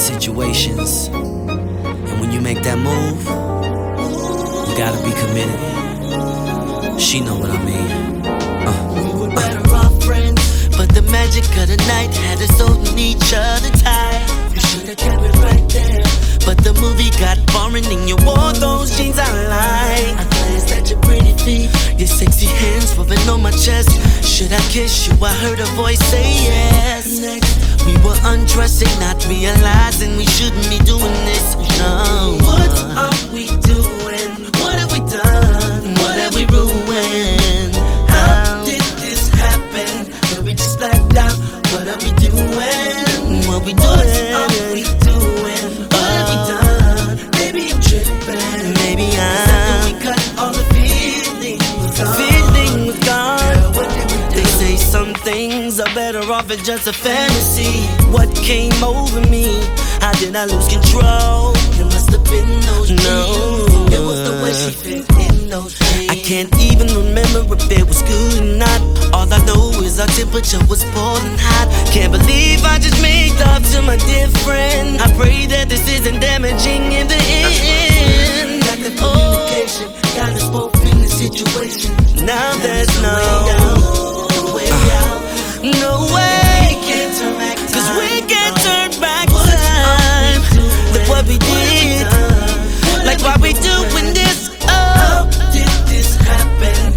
situations. And when you make that move, you gotta be committed. She know what I mean. We were better off friends, but the magic of the night had us holding each other tight. You should've kept it right there, but the movie got boring and you wore those jeans I like. I glanced at your pretty feet, your sexy hands rubbing on my chest. Should I kiss you? I heard a voice say yes. Next, we were undressing, not realizing we shouldn't be doing this. No. What are we doing? What have we done? What have we ruined? How did this happen? Did we just blacked out? What are we doing? What we doing? What are we doing? What have we done? Maybe I'm tripping. Maybe we cut all the feeling was gone. Feeling was gone. Girl, what did we do? They say some things are better off as just a fantasy. What came over me? How did I lose control? It must have been those jeans. It was the way she fit in those jeans. I can't even remember if it was good or not. All I know is our temperature was boiling hot. Can't believe I just made love to my dear friend. I pray that this isn't damaging in the end. Got the communication, got us both in the situation. Now there's no way out. No way, cause we can't turn back time. Look what we did, like why we doing this. Oh, did this happen?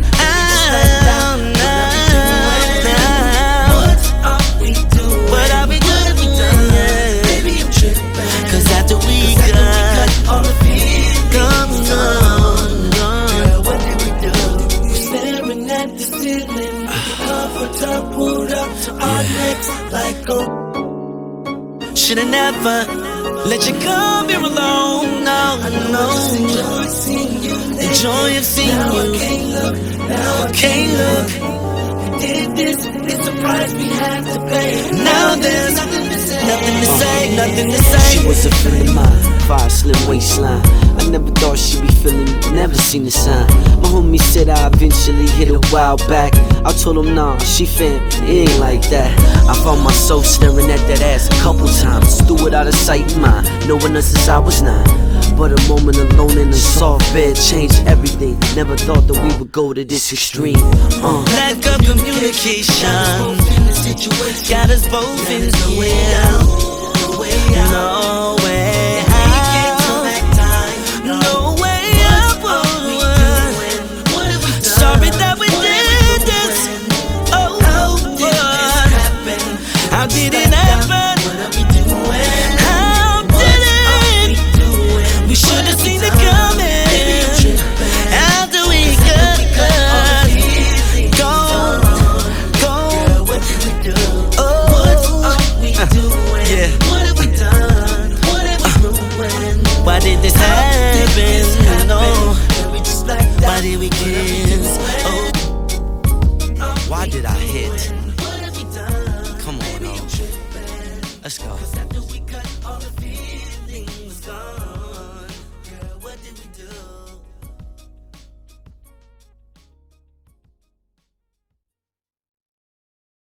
What are we doing? Maybe I'm tripping. Cause after we got all the feelings gone. Girl, what did we do? We're staring at the ceiling, covers up, pulled up to our necks like should've never let you come here alone. No, no. Enjoy seeing you. Enjoy of seeing you. Now I can't look. Now I can't look. Did this? It's a price we have to pay. Now there's nothing to say. Nothing to say. Nothing to say. She was a friend of mine, 5 slim waistline. I never thought she'd be feeling me, never seen the sign. My homie said I eventually hit a while back. I told him nah, she family, it ain't like that. I found myself staring at that ass a couple times. Threw it out of sight and mind, knowing us since I was 9. But a moment alone in a soft bed changed everything. Never thought that we would go to this extreme. Lack of communication got us both in the way out. No.